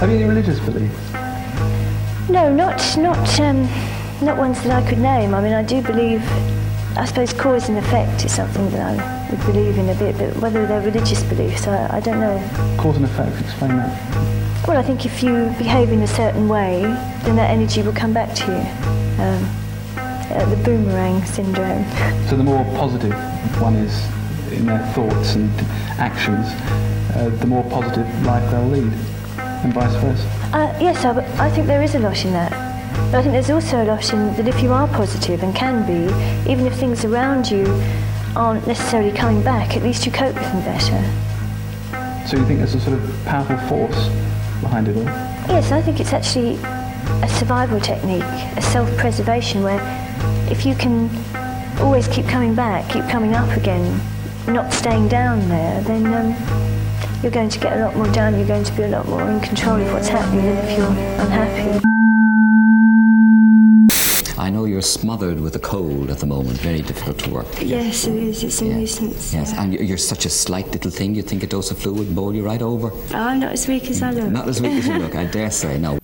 Have you any religious beliefs? No, not ones that I could name. I mean, I do believe, I suppose cause and effect is something that I would believe in a bit, but whether they're religious beliefs, I don't know. Cause and effect, explain that. Well, I think if you behave in a certain way, then that energy will come back to you. The boomerang syndrome. So the more positive one is in their thoughts and actions, the more positive life they'll lead, and vice versa. Yes, I think there is a lot in that. But I think there's also a lot in that if you are positive and can be, even if things around you aren't necessarily coming back, at least you cope with them better. So you think there's a sort of powerful force behind it all? Yes, I think it's actually a survival technique, a self-preservation, where if you can always keep coming back, keep coming up again, not staying down there, then you're going to get a lot more done, you're going to be a lot more in control of what's happening than if you're unhappy. I know you're smothered with a cold at the moment, very difficult to work. Yes, it is. It's a nuisance. Yes, and you're such a slight little thing. You think a dose of fluid would bowl you right over. Oh, I'm not as weak as I look. Not as weak as you look, I dare say. No,